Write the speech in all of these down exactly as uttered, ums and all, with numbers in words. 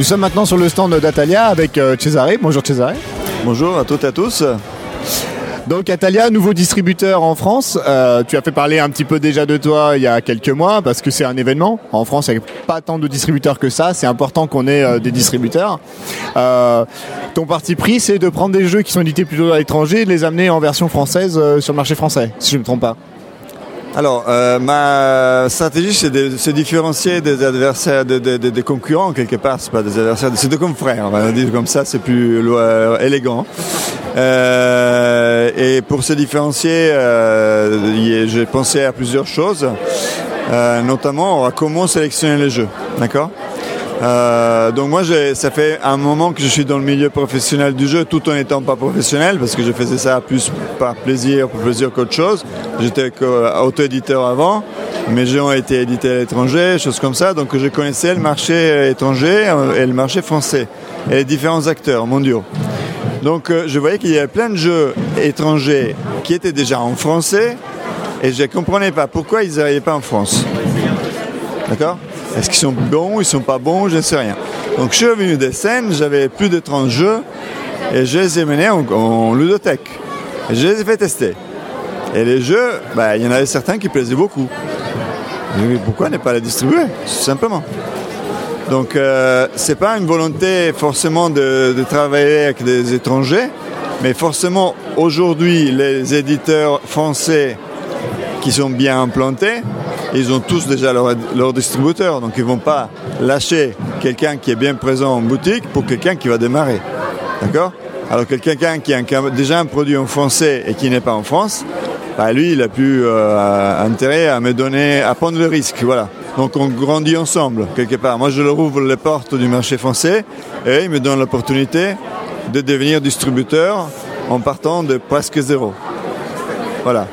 sommes maintenant sur le stand d'Atalia avec euh, Cesare. Bonjour Cesare. Bonjour à toutes et à tous. Donc Atalia, nouveau distributeur en France. Euh, tu as fait parler un petit peu déjà de toi il y a quelques mois parce que c'est un événement. En France, il n'y a pas tant de distributeurs que ça. C'est important qu'on ait euh, des distributeurs. Euh, ton parti pris, c'est de prendre des jeux qui sont édités plutôt à l'étranger et de les amener en version française euh, sur le marché français, si je ne me trompe pas. Alors, euh, ma stratégie, c'est de se différencier des adversaires, des, des, des concurrents quelque part. C'est pas des adversaires, c'est des confrères. On va dire comme ça, c'est plus euh, élégant. Euh, et pour se différencier, euh, j'ai pensé à plusieurs choses, euh, notamment à comment sélectionner les jeux. D'accord ? Euh, donc moi, j'ai, ça fait un moment que je suis dans le milieu professionnel du jeu, tout en n'étant pas professionnel, parce que je faisais ça plus par plaisir, pour plaisir qu'autre chose. J'étais auto-éditeur avant, mes jeux ont été édités à l'étranger, choses comme ça, donc je connaissais le marché étranger et le marché français, et les différents acteurs mondiaux. Donc euh, je voyais qu'il y avait plein de jeux étrangers qui étaient déjà en français, et je ne comprenais pas pourquoi ils n'arrivaient pas en France. D'accord ? Est-ce qu'ils sont bons, ils sont pas bons, je ne sais rien. Donc je suis revenu des scènes, j'avais plus de trente jeux et je les ai menés en, en ludothèque. Et je les ai fait tester. Et les jeux, bah, il y en avait certains qui plaisaient beaucoup. J'ai dit, pourquoi ne pas les distribuer, tout simplement. Donc euh, c'est pas une volonté forcément de, de travailler avec des étrangers, mais forcément aujourd'hui les éditeurs français qui sont bien implantés, ils ont tous déjà leur, leur distributeur, donc ils ne vont pas lâcher quelqu'un qui est bien présent en boutique pour quelqu'un qui va démarrer. D'accord ? Alors que quelqu'un qui a déjà un produit en français et qui n'est pas en France, bah lui, il a plus euh, intérêt à me donner, à prendre le risque. Voilà. Donc on grandit ensemble, quelque part. Moi, je leur ouvre les portes du marché français et il me donne l'opportunité de devenir distributeur en partant de presque zéro. Voilà.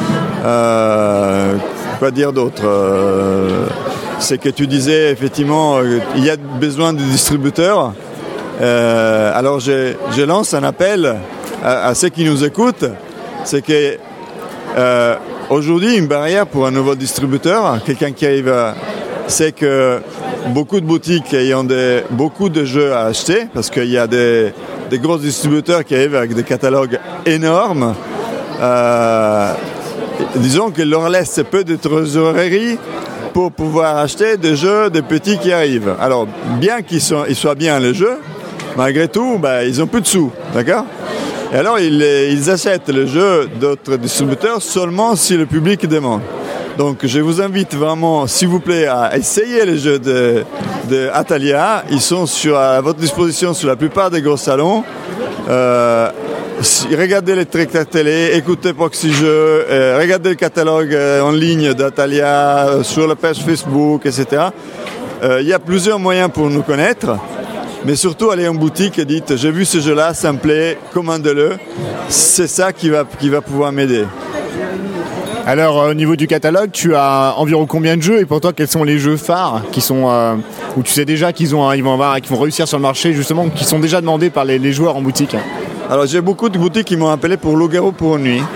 Euh, quoi dire d'autre euh, c'est que tu disais effectivement euh, il y a besoin de distributeurs, euh, alors je, je lance un appel à, à ceux qui nous écoutent, c'est que euh, aujourd'hui une barrière pour un nouveau distributeur, quelqu'un qui arrive à, c'est que beaucoup de boutiques ayant des, beaucoup de jeux à acheter, parce qu'il y a des, des gros distributeurs qui arrivent avec des catalogues énormes, euh, disons qu'il leur laisse peu de trésorerie pour pouvoir acheter des jeux des petits qui arrivent. Alors, bien qu'ils soient, ils soient bien les jeux, malgré tout, ben, ils n'ont plus de sous, d'accord ? Et alors, ils, ils achètent les jeux d'autres distributeurs seulement si le public demande. Donc, je vous invite vraiment, s'il vous plaît, à essayer les jeux de, de Atalia. Ils sont sur, à votre disposition sur la plupart des gros salons. Euh, Regardez les trucs à télé, écoutez Proxy Jeux, euh, regardez le catalogue euh, en ligne d'Atalia, euh, sur la page Facebook, et cetera. Il euh, y a plusieurs moyens pour nous connaître, mais surtout allez en boutique et dites j'ai vu ce jeu-là, ça me plaît, commandez-le. C'est ça qui va, qui va pouvoir m'aider. Alors euh, au niveau du catalogue, tu as environ combien de jeux et pour toi quels sont les jeux phares qui sont euh, où tu sais déjà qu'ils ont, ils vont avoir, qu'ils vont réussir sur le marché justement, qui sont déjà demandés par les, les joueurs en boutique? Alors j'ai beaucoup de boutiques qui m'ont appelé pour Loup-garou pour une nuit.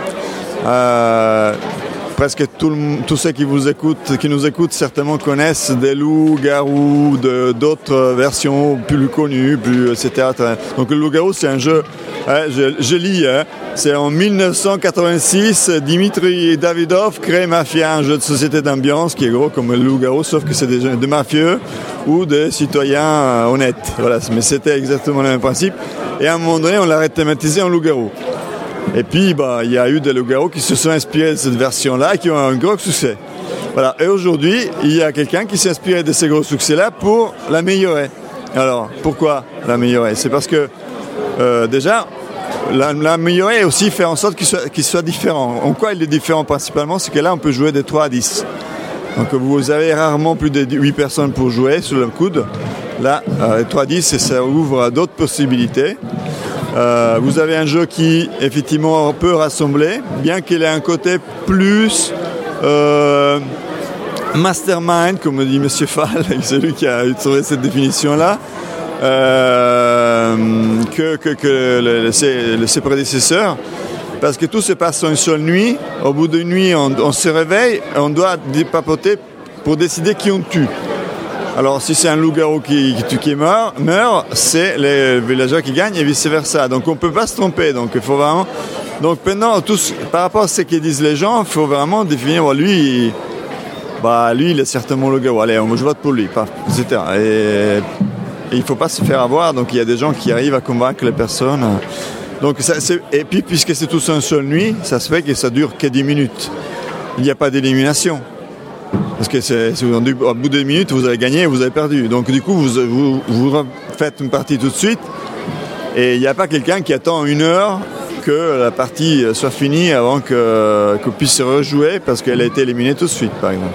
Euh, presque tout le, tous ceux qui vous écoutent, qui nous écoutent certainement connaissent des loups-garous, de, d'autres versions plus connues, plus, et cetera. Donc le Loup-garou c'est un jeu, hein, je, je lis, hein, c'est en dix-neuf cent quatre-vingt-six, Dimitri Davidov crée Mafia, un jeu de société d'ambiance qui est gros comme le Loup-garou, sauf que c'est des, des mafieux ou des citoyens euh, honnêtes. Voilà, mais c'était exactement le même principe. Et à un moment donné, on l'a rethématisé en loup-garou. Et puis, bah, il y a eu des loups-garous qui se sont inspirés de cette version-là et qui ont un gros succès. Voilà. Et aujourd'hui, il y a quelqu'un qui s'est inspiré de ces gros succès-là pour l'améliorer. Alors, pourquoi l'améliorer ? C'est parce que, euh, déjà, l'améliorer et aussi faire en sorte qu'il soit, qu'il soit différent. En quoi il est différent principalement ? C'est que là, on peut jouer de trois à dix. Donc, vous avez rarement plus de huit personnes pour jouer sur le coude. Là, euh, trois à dix, ça ouvre à d'autres possibilités. Euh, vous avez un jeu qui, effectivement, peut rassembler, bien qu'il ait un côté plus euh, mastermind, comme dit M. Fall, c'est lui qui a trouvé cette définition-là, euh, que, que, que le, le, ses, ses prédécesseurs. Parce que tout se passe en une seule nuit. Au bout d'une nuit, on, on se réveille et on doit papoter pour décider qui on tue. Alors si c'est un loup-garou qui, qui, qui meurt, meurt, c'est les villageois qui gagnent et vice-versa. Donc on ne peut pas se tromper. Donc il faut vraiment... Donc maintenant, tous, par rapport à ce que disent les gens, il faut vraiment définir, bon, lui, il, bah, lui, il est certainement loup-garou. Allez, je vote pour lui, pas, et cetera. Et, et il ne faut pas se faire avoir. Donc il y a des gens qui arrivent à convaincre les personnes. Donc, ça, c'est, et puis puisque c'est tous un seul nuit, ça se fait que ça dure que dix minutes. Il n'y a pas d'élimination. Parce que c'est, c'est, au bout de dix minutes, vous avez gagné et vous avez perdu. Donc du coup, vous, vous, vous faites une partie tout de suite. Et il n'y a pas quelqu'un qui attend une heure que la partie soit finie avant que, qu'on puisse se rejouer parce qu'elle a été éliminée tout de suite, par exemple.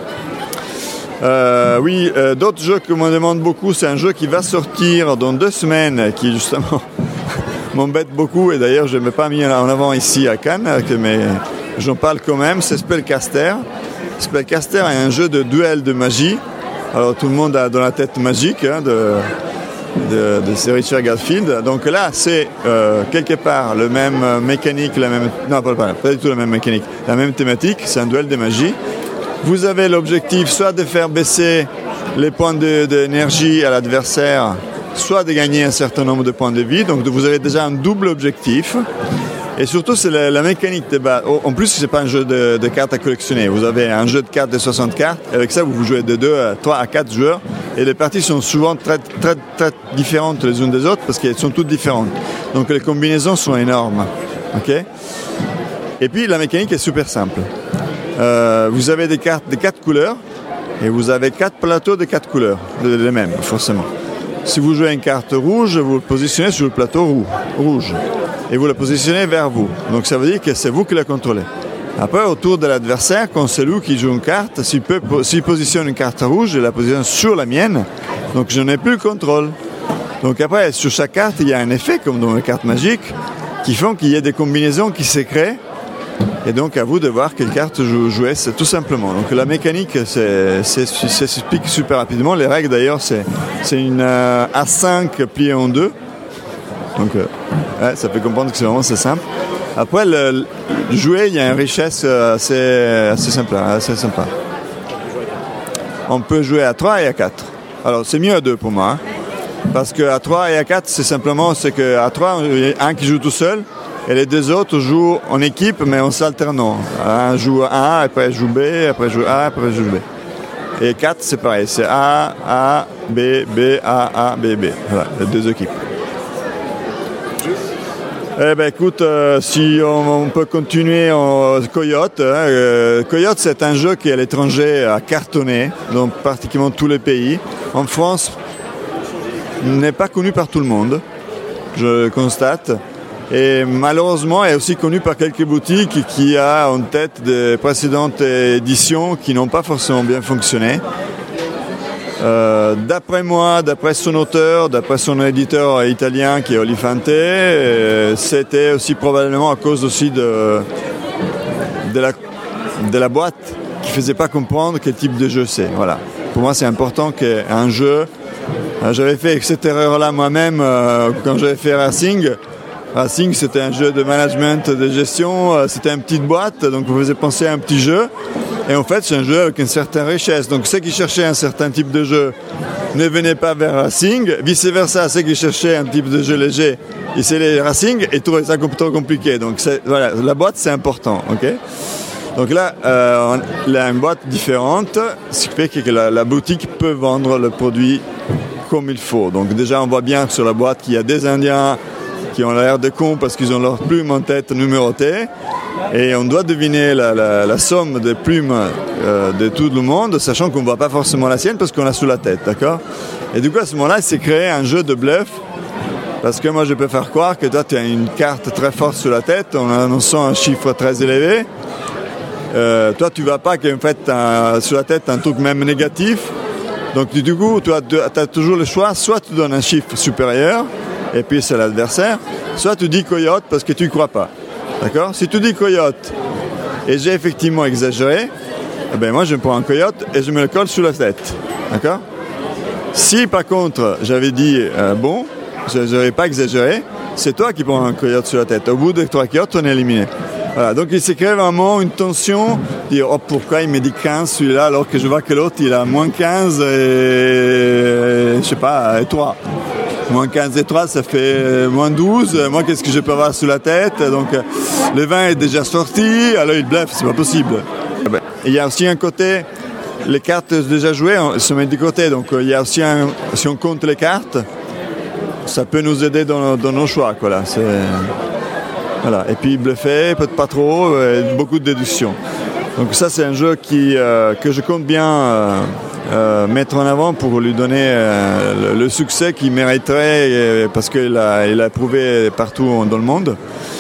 Euh, oui, euh, d'autres jeux que me demande beaucoup, c'est un jeu qui va sortir dans deux semaines, qui justement m'embête beaucoup. Et d'ailleurs, je ne l'ai pas mis en avant ici à Cannes, mais j'en parle quand même. C'est Spellcaster. Spellcaster est un jeu de duel de magie. Alors tout le monde a dans la tête magique hein, de, de, de Richard Garfield. Donc là, c'est euh, quelque part le même mécanique, la même, non pas, pas, pas du tout la même mécanique, la même thématique. C'est un duel de magie. Vous avez l'objectif soit de faire baisser les points de, d'énergie à l'adversaire, soit de gagner un certain nombre de points de vie. Donc vous avez déjà un double objectif. Et surtout, c'est la, la mécanique de base. En plus, ce n'est pas un jeu de, de cartes à collectionner. Vous avez un jeu de cartes de soixante cartes. Et avec ça, vous jouez de deux à trois à quatre joueurs. Et les parties sont souvent très, très, très différentes les unes des autres parce qu'elles sont toutes différentes. Donc les combinaisons sont énormes. Okay ? Et puis, la mécanique est super simple. Euh, vous avez des cartes de quatre couleurs. Et vous avez quatre plateaux de quatre couleurs. Les mêmes, forcément. Si vous jouez une carte rouge, vous le positionnez sur le plateau roux, rouge. Et vous la positionnez vers vous. Donc ça veut dire que c'est vous qui la contrôlez. Après, autour de l'adversaire, quand c'est lui qui joue une carte, s'il, peut, s'il positionne une carte rouge, il la positionne sur la mienne. Donc je n'ai plus le contrôle. Donc après, sur chaque carte, il y a un effet, comme dans les cartes magiques, qui font qu'il y a des combinaisons qui se créent. Et donc à vous de voir quelle carte jouer, c'est tout simplement. Donc la mécanique, c'est, c'est, ça s'explique super rapidement. Les règles d'ailleurs, c'est, c'est une euh, A cinq pliée en deux. Donc euh, ouais, ça peut comprendre que c'est vraiment c'est simple. Après, le, le jouer, il y a une richesse assez, assez, simple, assez sympa. On peut jouer à trois et à quatre. Alors c'est mieux à deux pour moi. Hein, parce qu'à trois et à quatre, c'est simplement c'est qu'à trois, il y a un qui joue tout seul. Et les deux autres jouent en équipe, mais en s'alternant. Un joue A, après joue B, après joue A, après joue B. Et quatre, c'est pareil. C'est A, A, B, B, A, A, B, B. Voilà, les deux équipes. Eh ben écoute, euh, si on, on peut continuer en Coyote. Hein, euh, Coyote, c'est un jeu qui à l'étranger a cartonné dans pratiquement tous les pays. En France, n'est pas connu par tout le monde, je constate. Et malheureusement, est aussi connu par quelques boutiques qui a en tête des précédentes éditions qui n'ont pas forcément bien fonctionné. Euh, d'après moi, d'après son auteur, d'après son éditeur italien qui est Olifante, euh, c'était aussi probablement à cause aussi de, de, la, de la boîte qui ne faisait pas comprendre quel type de jeu c'est. Voilà. Pour moi, c'est important qu'un jeu... Euh, j'avais fait cette erreur-là moi-même euh, quand j'avais fait Racing. Racing, c'était un jeu de management, de gestion, euh, c'était une petite boîte, donc vous faisait penser à un petit jeu. Et en fait, c'est un jeu avec une certaine richesse. Donc ceux qui cherchaient un certain type de jeu ne venaient pas vers Racing. Vice-versa, ceux qui cherchaient un type de jeu léger, ils essayaient Racing et trouvaient ça trop compliqué. Donc c'est, voilà, la boîte, c'est important. Okay, donc là, euh, on a une boîte différente, ce qui fait que la, la boutique peut vendre le produit comme il faut. Donc déjà, on voit bien sur la boîte qu'il y a des Indiens qui ont l'air de cons parce qu'ils ont leurs plumes en tête numérotées. Et on doit deviner la, la, la somme des plumes euh, de tout le monde, sachant qu'on ne voit pas forcément la sienne parce qu'on l'a sous la tête, d'accord ? Et du coup, à ce moment-là, il s'est créé un jeu de bluff. Parce que moi, je peux faire croire que toi, tu as une carte très forte sous la tête en annonçant un chiffre très élevé. Euh, toi, tu ne vois pas qu'en fait, tu as sous la tête un truc même négatif. Donc, du coup, tu as toujours le choix. Soit tu donnes un chiffre supérieur, et puis c'est l'adversaire. Soit tu dis coyote parce que tu ne crois pas. D'accord ? Si tu dis coyote et j'ai effectivement exagéré, eh ben moi je me prends un coyote et je me le colle sous la tête. D'accord ? Si par contre j'avais dit euh, bon, je n'avais pas exagéré, c'est toi qui prends un coyote sur la tête. Au bout de trois coyotes, on est éliminé. Voilà, donc il s'est créé vraiment une tension. dire oh, pourquoi il me dit quinze celui-là alors que je vois que l'autre il a moins quinze et je sais pas, et trois. Moins quinze et trois, ça fait moins douze. Moi, qu'est-ce que je peux avoir sous la tête? Donc, le vingt est déjà sorti. Alors, il bluffe, c'est pas possible. Il y a aussi un côté, les cartes déjà jouées se mettent de côté. Donc, il y a aussi un, si on compte les cartes, ça peut nous aider dans, dans nos choix. Quoi, là. C'est, voilà. Et puis, bluffer, peut-être pas trop, beaucoup de déductions. Donc, ça, c'est un jeu qui, euh, que je compte bien. Euh, Euh, mettre en avant pour lui donner euh, le, le succès qu'il mériterait euh, parce qu'il a, il a prouvé partout dans le monde.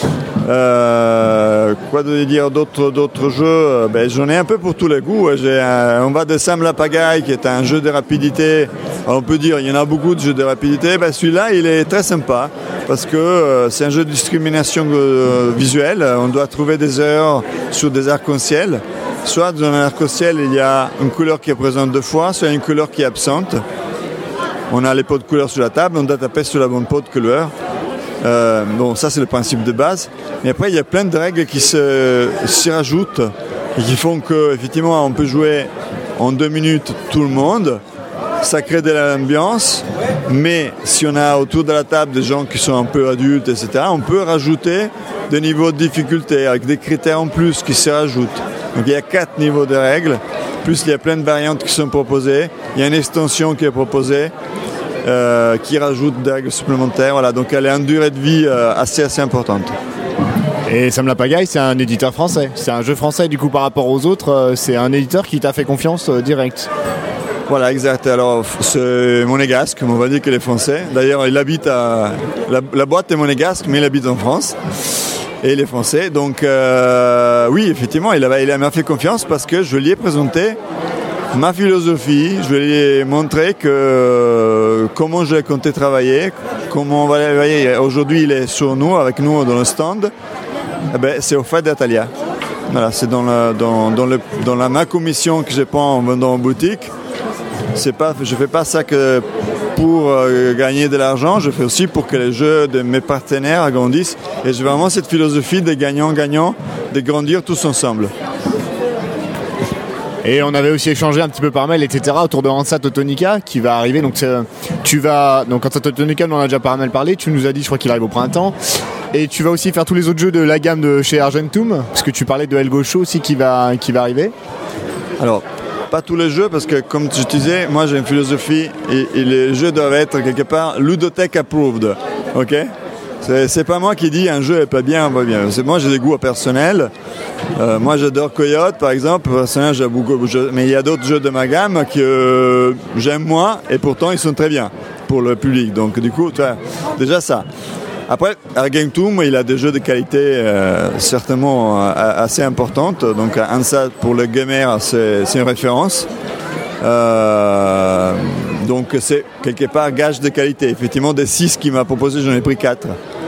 Euh, quoi de dire d'autres, d'autres jeux? Ben, j'en ai un peu pour tous les goûts. J'ai un, on va de Sam la Pagaille qui est un jeu de rapidité. Alors, on peut dire il y en a beaucoup de jeux de rapidité. Ben, celui-là il est très sympa parce que euh, c'est un jeu de discrimination euh, visuelle. On doit trouver des erreurs sur des arcs-en-ciel. Soit dans un arc-en-ciel, il y a une couleur qui est présente deux fois, soit une couleur qui est absente. On a les pots de couleur sur la table, on doit taper sur la bonne pot de couleur. Euh, bon, ça c'est le principe de base. Mais après, il y a plein de règles qui se, s'y rajoutent et qui font qu'effectivement, on peut jouer en deux minutes tout le monde. Ça crée de l'ambiance, mais si on a autour de la table des gens qui sont un peu adultes, et cetera, on peut rajouter des niveaux de difficulté avec des critères en plus qui se rajoutent. Donc il y a quatre niveaux de règles, plus il y a plein de variantes qui sont proposées. Il y a une extension qui est proposée, euh, qui rajoute des règles supplémentaires. Voilà, donc elle a une durée de vie euh, assez, assez importante. Et Sam la Pagaille, c'est un éditeur français. C'est un jeu français, du coup, par rapport aux autres, euh, c'est un éditeur qui t'a fait confiance euh, direct. Voilà, exact. Alors, c'est monégasque, on va dire qu'il est français. D'ailleurs, il habite à... La, la boîte est monégasque, mais il habite en France. Et il est français. Donc, euh, oui, effectivement, il, avait, il m'a fait confiance parce que je lui ai présenté ma philosophie. Je lui ai montré que, euh, comment je comptais travailler, comment on va travailler. Aujourd'hui, il est sur nous, avec nous dans le stand. Eh ben, c'est au fait d'Atalia. Voilà, c'est dans, le, dans, dans, le, dans la, ma commission que je prends en vendant en boutique. C'est pas, je ne fais pas ça que pour euh, gagner de l'argent, je fais aussi pour que les jeux de mes partenaires agrandissent. Et j'ai vraiment cette philosophie de gagnant-gagnant, de grandir tous ensemble. Et on avait aussi échangé un petit peu par mail, et cetera, autour de Hansa Teutonica qui va arriver. Donc, tu vas, donc Hansa Teutonica, on en a déjà par mail parlé. Tu nous as dit, je crois qu'il arrive au printemps. Et tu vas aussi faire tous les autres jeux de la gamme de chez Argentum, parce que tu parlais de Helgo Show aussi qui va, qui va arriver. Alors, pas tous les jeux, parce que comme je disais, moi j'ai une philosophie et, et les jeux doivent être quelque part Ludothèque approved. Ok ? C'est, c'est pas moi qui dis un jeu est pas bien, pas bien. C'est, moi j'ai des goûts personnels. Euh, moi j'adore Coyote par exemple, personnellement, j'ai beaucoup, je, mais il y a d'autres jeux de ma gamme que euh, j'aime moi et pourtant ils sont très bien pour le public. Donc du coup, tu vois, déjà ça. Après, Argentum, il a des jeux de qualité euh, certainement euh, assez importante. Donc, Hansa, pour le gamer, c'est, c'est une référence. Euh, donc, c'est quelque part gage de qualité. Effectivement, des six qu'il m'a proposé, j'en ai pris quatre.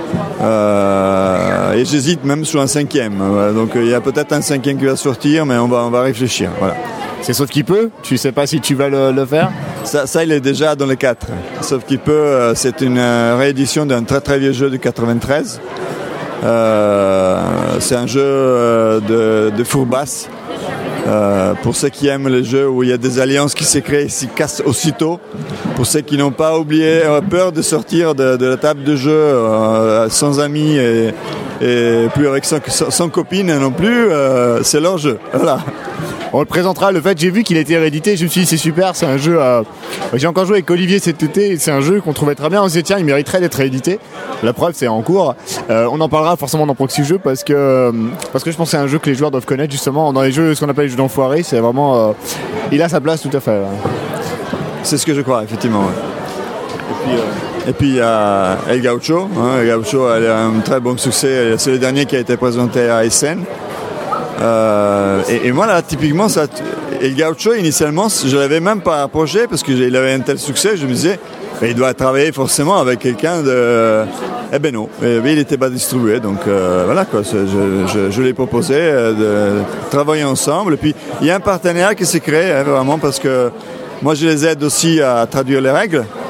Euh, et j'hésite même sur un cinquième. Donc, il y a peut-être un cinquième qui va sortir, mais on va, on va réfléchir. Voilà. C'est Sauf qu'il peut. Tu sais pas si tu vas le, le faire. Ça, ça, il est déjà dans les quatre. Sauf qu'il peut, c'est une réédition d'un très très vieux jeu de quatre-vingt-treize. Euh, c'est un jeu de, de fourbasse. Euh, pour ceux qui aiment les jeux où il y a des alliances qui se créent et s'y cassent aussitôt. Pour ceux qui n'ont pas oublié, euh, peur de sortir de, de la table de jeu euh, sans amis et, et plus avec sans, sans copine non plus, euh, c'est leur jeu. Voilà. On le présentera. Le fait, j'ai vu qu'il était réédité, je me suis dit c'est super, c'est un jeu. Euh... J'ai encore joué avec Olivier cet été, c'est un jeu qu'on trouvait très bien. On se dit tiens, il mériterait d'être réédité. La preuve, c'est en cours. Euh, on en parlera forcément dans Proxy Jeux parce que parce que je pense que c'est un jeu que les joueurs doivent connaître justement. Dans les jeux, ce qu'on appelle les jeux d'enfoirés, c'est vraiment. Euh... Il a sa place tout à fait. Ouais. C'est ce que je crois, effectivement. Ouais. Et puis. Euh... Et puis il y a El Gaucho. Hein. El Gaucho a un très bon succès. C'est le dernier qui a été présenté à Essen. Euh, et, et moi là typiquement ça, El Gaucho initialement je l'avais même pas approché parce qu'il avait un tel succès, je me disais ben, il doit travailler forcément avec quelqu'un de... Eh ben non, et, ben, il n'était pas distribué donc euh, voilà quoi, je, je, je l'ai proposé euh, de travailler ensemble et puis il y a un partenariat qui s'est créé hein, vraiment parce que moi je les aide aussi à traduire les règles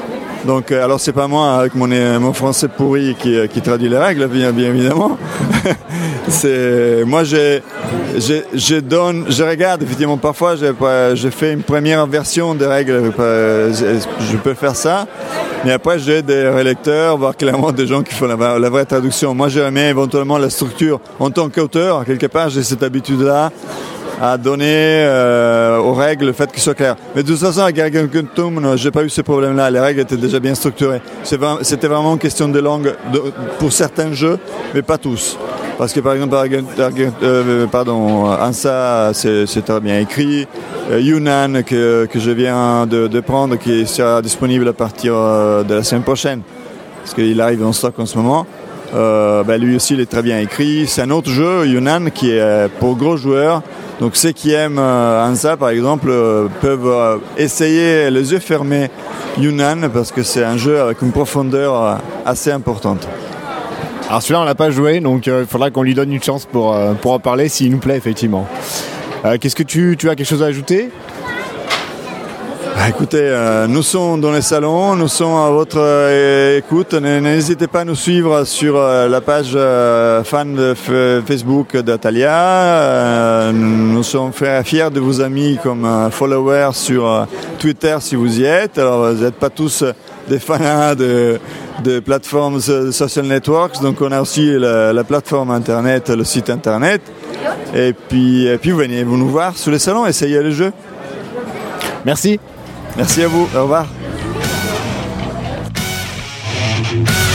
Donc, euh, alors c'est pas moi avec mon, mon français pourri qui, qui traduit les règles, bien, bien évidemment. c'est, moi, je, je, je donne, je regarde effectivement. Parfois, j'ai, j'ai fait une première version des règles. Je, je peux faire ça, mais après, j'ai des relecteurs, voire clairement des gens qui font la, la vraie traduction. Moi, j'aimais éventuellement la structure en tant qu'auteur. Quelque part, j'ai cette habitude-là à donner euh, aux règles le fait qu'elles soient claires. Mais de toute façon, avec Ergentum, j'ai pas eu ce problème-là. Les règles étaient déjà bien structurées. C'est vraiment, c'était vraiment une question de langue de, pour certains jeux, mais pas tous. Parce que par exemple, euh, pardon, Hansa, c'est, c'est très bien écrit. Euh, Yunnan, que, que je viens de, de prendre, qui sera disponible à partir de la semaine prochaine, parce qu'il arrive en stock en ce moment. Euh, ben lui aussi, il est très bien écrit. C'est un autre jeu, Yunnan, qui est pour gros joueurs. Donc ceux qui aiment euh, Hansa, par exemple, euh, peuvent euh, essayer les yeux fermés Yunnan, parce que c'est un jeu avec une profondeur euh, assez importante. Alors celui-là, on l'a pas joué, donc il euh, faudra qu'on lui donne une chance pour, euh, pour en parler s'il nous plaît, effectivement. Euh, qu'est-ce que tu, tu as quelque chose à ajouter ? Bah, écoutez, euh, nous sommes dans les salons, nous sommes à votre euh, écoute. N'hésitez pas à nous suivre sur euh, la page euh, fan de f- Facebook d'Atalia. Euh, nous sommes fiers de vos amis comme euh, followers sur euh, Twitter si vous y êtes. Alors vous n'êtes pas tous des fans de, de plateformes social networks, donc on a aussi la, la plateforme internet, le site internet. Et puis, et puis vous venez vous nous voir sur les salons, essayez le jeu. Merci. Merci à vous, au revoir.